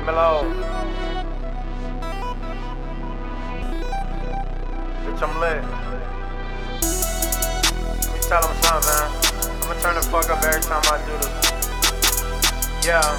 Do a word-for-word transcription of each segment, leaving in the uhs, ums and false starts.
Dímelo. Bitch, I'm lit. Let me tell them something, man. I'ma turn the fuck up every time I do this. Yeah.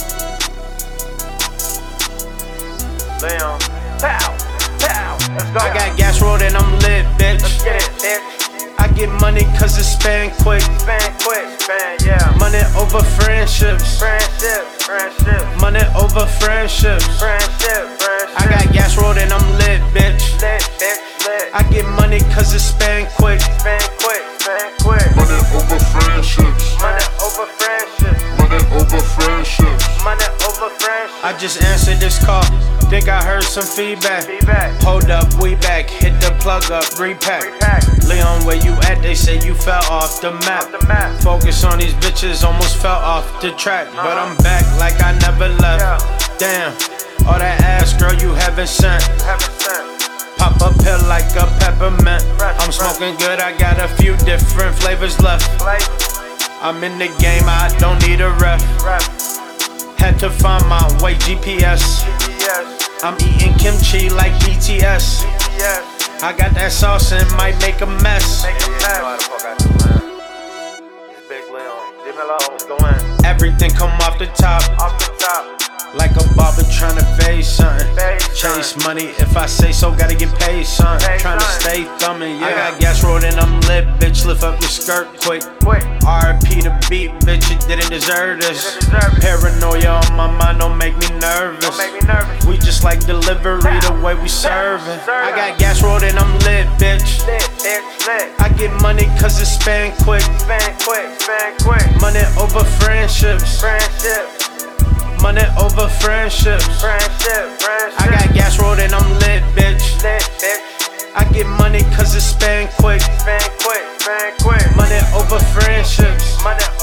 Leon. Pow! Pow! Let's go. I got gas rolled and I'm lit, bitch. Let's get it, bitch. I get money cause it's span quick. Span quick, span, yeah. Money over friendships. Friendships, friendships. Money over friendships. Friendship, friendship. I got gas rolled and I'm lit, bitch. Lit, bitch, lit. I get money cause it's span quick. Span quick, span quick. Money over friendships. Money over friendships. Money over friendships. Money over friendships. I just answered this call. Think I heard some feedback. Feedback. Hold up, we back. Hit the plug up, repack. Repack. Leon, where you at? They say you fell off the map. Off the map. Focus on these bitches, almost fell off the track. But I'm back like I never left. Yeah. Damn, all that ass, girl, you haven't sent. Haven't sent. Pop a pill like a peppermint. Fresh, I'm fresh. smoking good, I got a few different flavors left. Like, I'm in the game, I don't need a ref. rap. Had to find my way, G P S. G P S. I'm eating kimchi like B T S. G P S. I got that sauce and might make a mess. Make a mess. Know how the fuck I do, man. It's Big Leon. Dímelo. Let's go in. Everything come off the top. Off the top. Like a barber tryna fade something. Fade Chase something. money if I say so, gotta get paid son. Paid Tryna son. stay thumbing, yeah. I Yeah. got gas rolled and I'm lit, bitch. Lift up your skirt quick. Quick. R I P the beat, bitch. You didn't deserve this. Didn't deserve it. Paranoia on my mind, don't make me nervous. Don't make me nervous. We just like delivery the way we serving. Serve I got it. gas rolled and I'm lit, bitch. Lit, bitch, lit. I get money cause it's span quick. Span quick, span quick. Money over friendships. Friendship, Money over friendships. friendship, friendship. I got gas rolled and I'm lit, bitch. lit, bitch. I get money cause it's span quick. Span quick, span quick. Money over friendships. Money